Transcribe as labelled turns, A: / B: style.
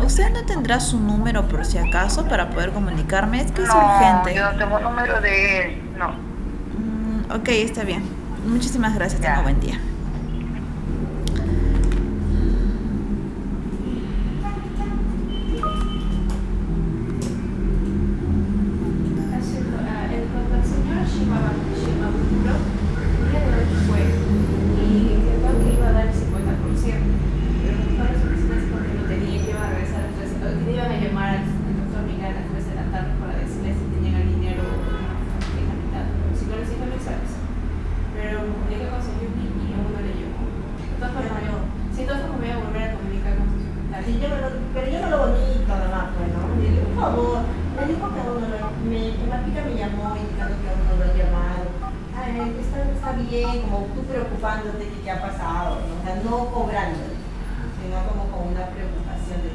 A: ¿usted no tendrá su número por si acaso para poder comunicarme? Es que es
B: No,
A: urgente.
B: yo no tengo número de él, no.
A: Ok, está bien. Muchísimas gracias, tenga
B: Ya.
A: buen día.
C: El cuando el señor Shimabukuro el día de hoy fue y intentó que iba a dar el 50%, pero como todas las oficinas porque no tenía que iba a regresar al 13, que iban a llamar al doctor Miguel a las 3 de la tarde para decirle si tenían el dinero en la mitad. Si no les dijo mensajes, pero me comuniqué con señor y aún no le llegó. De todas formas, si de todas formas me voy a volver a comunicar con su secretario.
D: Sí, pero yo no lo bonito, además, pues, ¿no? Le dije, por favor, me dijo que aún no lo, Martica me llamó indicando que aún no lo he llamado. Ay, está bien, como tú preocupándote de qué ha pasado, ¿no? O sea, no cobrando, sino como con una preocupación de